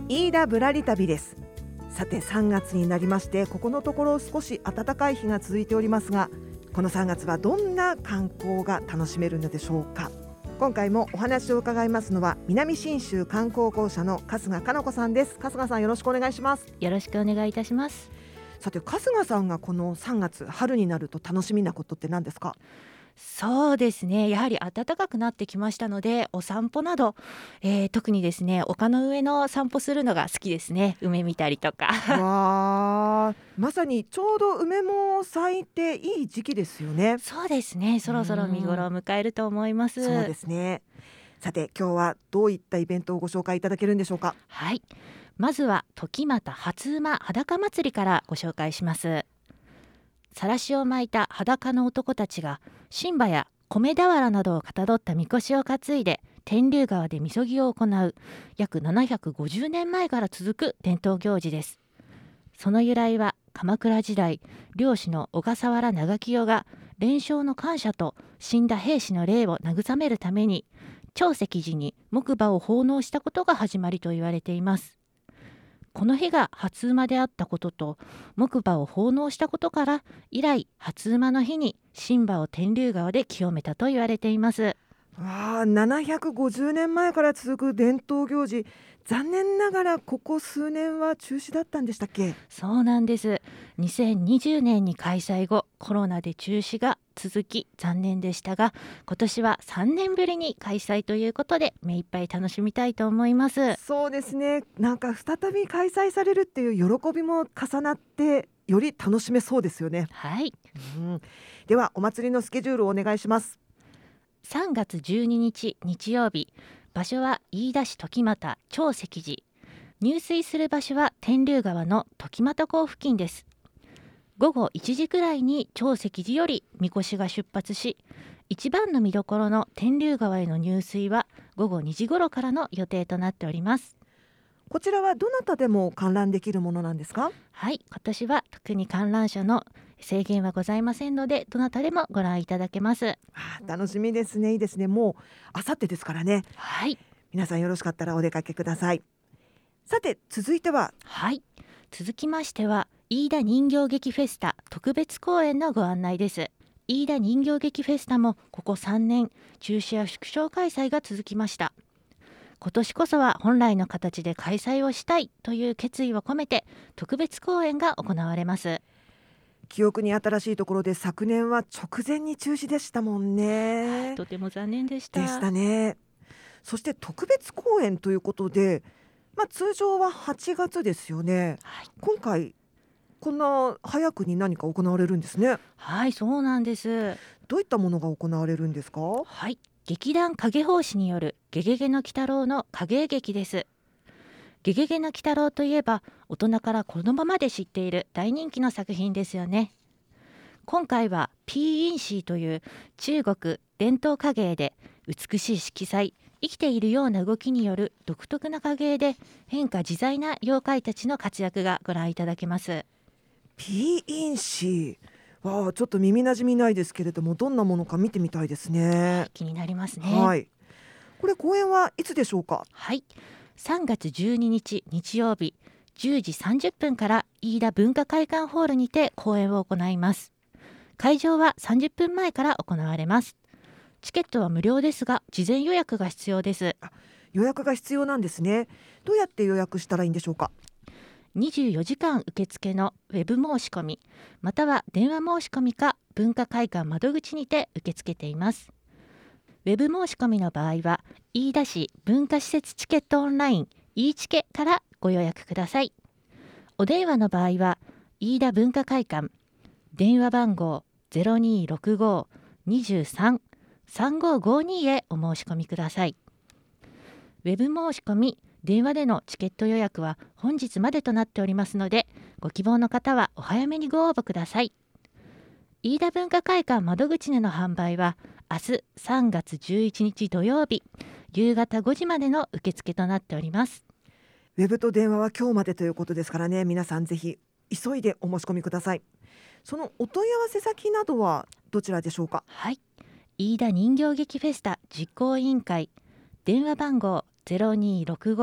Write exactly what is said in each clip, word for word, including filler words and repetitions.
飯田ぶらり旅です。さてさんがつになりまして、ここのところ少し暖かい日が続いておりますが、このさんがつはどんな観光が楽しめるのでしょうか。今回もお話を伺いますのは南信州観光公社の春日香奈子さんです。春日さん、よろしくお願いします。 よろしくお願いいたします。 さて春日さんがこのさんがつ春になると楽しみなことって何ですか？ そうですね、やはり暖かくなってきましたので、お散歩など、えー特にですね、丘の上の散歩するのが好きですね。梅見たりとかわー、まさにちょうど梅も咲いていい時期ですよね。 そうですね、そろそろ見頃を迎えると思います。 そうですね。さて今日はどういったイベントをご紹介いただけるんでしょうか？ はい、まずは時又初馬裸祭りからご紹介します。さらしを巻いた裸の男たちが新馬や米俵などをかたどったみこしを担いで天竜川でみそぎを行う約ななひゃくごじゅうねんまえから続く伝統行事です。その由来は鎌倉時代、漁師の小笠原長清が連勝の感謝と死んだ兵士の霊を慰めるために長石寺に木馬を奉納したことが始まりと言われています。この日が初馬であったことと木馬を奉納したことから以来、初馬の日に新馬を天竜川で清めたと言われています。 わあ、ななひゃくごじゅうねんまえから続く伝統行事、残念ながらここ数年は中止だったんでしたっけ？ そうなんです。にせんにじゅうねんに開催後、コロナで中止が続き残念でしたが、今年はさんねんぶりに開催ということで目いっぱい楽しみたいと思います。 そうですね。なんか再び開催されるっていう喜びも重なってより楽しめそうですよね。 はい、 うん、ではお祭りのスケジュールをお願いします。 さんがつじゅうににち日曜日、場所は飯田市時又長石寺。入水する場所は天竜川の時又港付近です。ごごいちじくらいに長石寺よりみこしが出発し、一番の見どころの天竜川への入水はごごにじ頃からの予定となっております。 こちらはどなたでも観覧できるものなんですか？ はい、今年は特に観覧者の制限はございませんので、どなたでもご覧いただけます。 あ、楽しみですね。いいですね。もうあさってですからね。 はい、 皆さんよろしかったらお出かけください。さて続いては、 はい、続きましては飯田人形劇フェスタ特別公演のご案内です。飯田人形劇フェスタもここさんねん中止や縮小開催が続きました。今年こそは本来の形で開催をしたいという決意を込めて特別公演が行われます。 記憶に新しいところで昨年は直前に中止でしたもんね。 とても残念でした。 でしたね。そして特別公演ということで、まあ、通常ははちがつですよね。 はい、 今回こんな早くに何か行われるんですね。 はい、そうなんです。 どういったものが行われるんですか？ はい、劇団影法師によるゲゲゲの鬼太郎の影絵劇です。ゲゲゲの鬼太郎といえば大人から子供まで知っている大人気の作品ですよね。今回はピーインシーという中国伝統影絵で美しい色彩、生きているような動きによる独特な影絵で変化自在な妖怪たちの活躍がご覧いただけます。 ピーインシー、わあ、ちょっと耳なじみないですけれども、どんなものか見てみたいですね。 気になりますね。 はい、これ公演はいつでしょうか？ はい、さんがつじゅうににち日曜日じゅうじさんじゅっぷんから飯田文化会館ホールにて公演を行います。会場はさんじゅっぷんまえから行われます。チケットは無料ですが事前予約が必要です。 予約が必要なんですね。どうやって予約したらいいんでしょうか？ にじゅうよじかん受付のウェブ申し込みまたは電話申し込みか文化会館窓口にて受け付けています。ウェブ申し込みの場合は飯田市文化施設チケットオンライン e チケからご予約ください。お電話の場合は飯田文化会館電話番号 ゼロにーろくごーにーさんさんごーごーにー へお申し込みください。ウェブ申し込み電話でのチケット予約は本日までとなっておりますので、ご希望の方はお早めにご応募ください。飯田文化会館窓口での販売は明日さんがつじゅういちにち土曜日夕方ごじまでの受付となっております。 ウェブと電話は今日までということですからね、皆さんぜひ急いでお申し込みください。そのお問い合わせ先などはどちらでしょうか？ はい、飯田人形劇フェスタ実行委員会電話番号 ゼロにーろくごー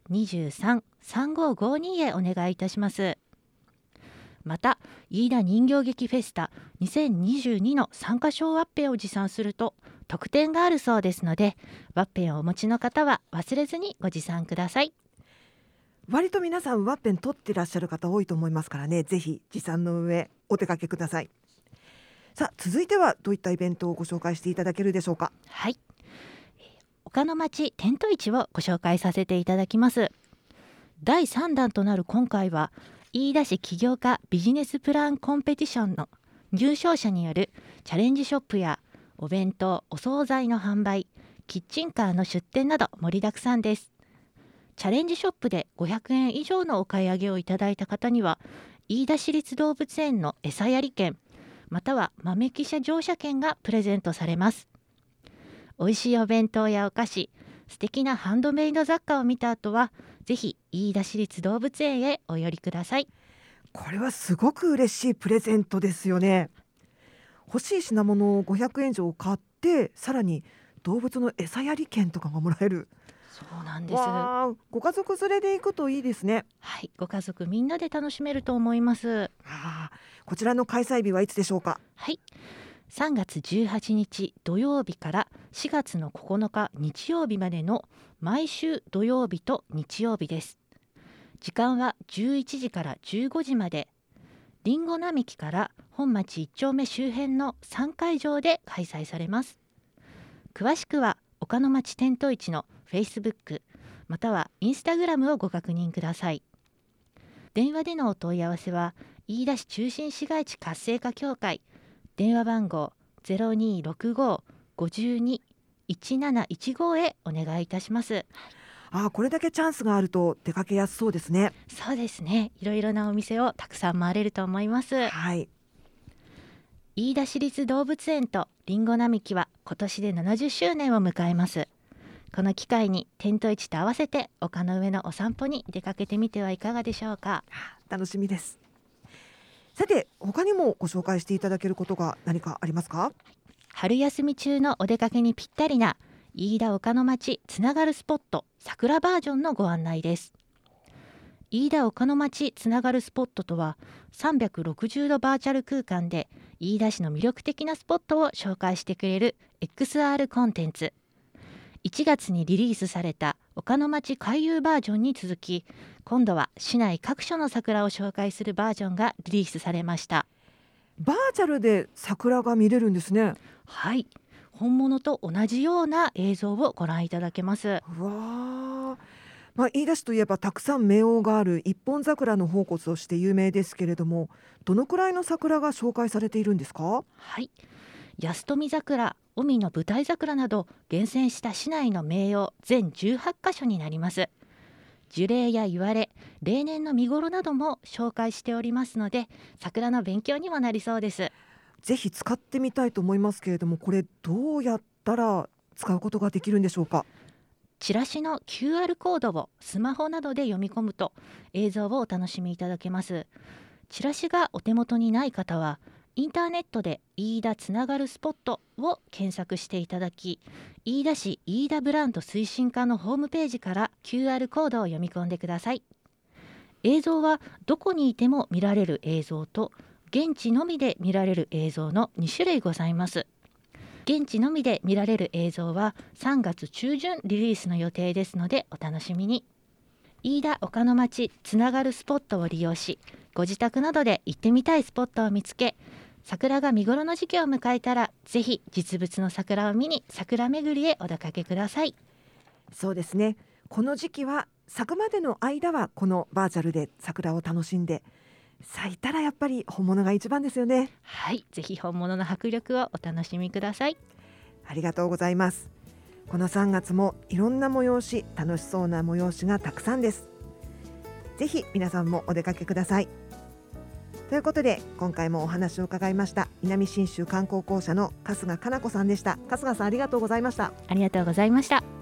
にさん さんごごにへお願いいたします。また飯田人形劇フェスタにせんにじゅうにの参加賞ワッペンを持参すると特典があるそうですので、ワッペンをお持ちの方は忘れずにご持参ください。 割と皆さんワッペン取ってらっしゃる方多いと思いますからね、ぜひ持参の上お出かけください。さあ続いてはどういったイベントをご紹介していただけるでしょうか。 はい、岡の町テント市をご紹介させていただきます。だいさん弾となる今回は飯田市起業家ビジネスプランコンペティションの入賞者によるチャレンジショップやお弁当お惣菜の販売、キッチンカーの出店など盛りだくさんです。チャレンジショップでごひゃくえん以上のお買い上げをいただいた方には飯田市立動物園の餌やり券または豆汽車乗車券がプレゼントされます。美味しいお弁当やお菓子、素敵なハンドメイド雑貨を見た後はぜひ飯田市立動物園へお寄りください。 これはすごく嬉しいプレゼントですよね。欲しい品物をごひゃくえん以上買ってさらに動物の餌やり券とかがもらえる。 そうなんです。 わー、ご家族連れで行くといいですね。 はい、ご家族みんなで楽しめると思います。 あー、こちらの開催日はいつでしょうか。 はい、さんがつじゅうはちにち土曜日からしがつのここのか日曜日までの毎週土曜日と日曜日です。時間はじゅういちじからじゅうごじまで、りんご並木から本町いっ丁目周辺のさんかいじょうで開催されます。詳しくは岡の町テント市の Facebook または Instagram をご確認ください。電話でのお問い合わせは飯田市中心市街地活性化協会電話番号 ゼロにーろくご ごに いちなないちご へお願いいたします。 あー、これだけチャンスがあると出かけやすそうですね。 そうですね、いろいろなお店をたくさん回れると思います。 はい、 飯田市立動物園とりんご並木は今年でななじゅっしゅうねんを迎えます。この機会にテント市と合わせて丘の上のお散歩に出かけてみてはいかがでしょうか。 楽しみです。さて他にもご紹介していただけることが何かありますか。 春休み中のお出かけにぴったりな飯田岡の町つながるスポット桜バージョンのご案内です。飯田岡の町つながるスポットとはさんびゃくろくじゅうどバーチャル空間で飯田市の魅力的なスポットを紹介してくれる エックスアール コンテンツ。いちがつにリリースされた岡の町回遊バージョンに続き、今度は市内各所の桜を紹介するバージョンがリリースされました。 バーチャルで桜が見れるんですね。 はい、本物と同じような映像をご覧いただけます。 うわー、まあ、飯田市といえばたくさん名桜がある一本桜の宝庫として有名ですけれども、どのくらいの桜が紹介されているんですか。 はい、安富桜、海の舞台桜など厳選した市内の名桜全じゅうはちかしょになります。樹齢や言われ、例年の見頃なども紹介しておりますので、桜の勉強にもなりそうです。 ぜひ使ってみたいと思いますけれども、これどうやったら使うことができるんでしょうか。 チラシの キューアール コードをスマホなどで読み込むと映像をお楽しみいただけます。チラシがお手元にない方はインターネットで飯田つながるスポットを検索していただき、飯田市飯田ブランド推進課のホームページから キューアール コードを読み込んでください。映像はどこにいても見られる映像と現地のみで見られる映像のにしゅるいございます。現地のみで見られる映像はさんがつちゅうじゅんリリースの予定ですのでお楽しみに。飯田岡の町つながるスポットを利用し、ご自宅などで行ってみたいスポットを見つけ、桜が見頃の時期を迎えたらぜひ実物の桜を見に桜巡りへお出かけください。 そうですね、この時期は咲くまでの間はこのバーチャルで桜を楽しんで、咲いたらやっぱり本物が一番ですよね。 はい、ぜひ本物の迫力をお楽しみください。 ありがとうございます。このさんがつもいろんな催し、楽しそうな催しがたくさんです。ぜひ皆さんもお出かけください。ということで今回もお話を伺いました南信州観光公社の春日加奈子さんでした。春日さん、ありがとうございました。 ありがとうございました。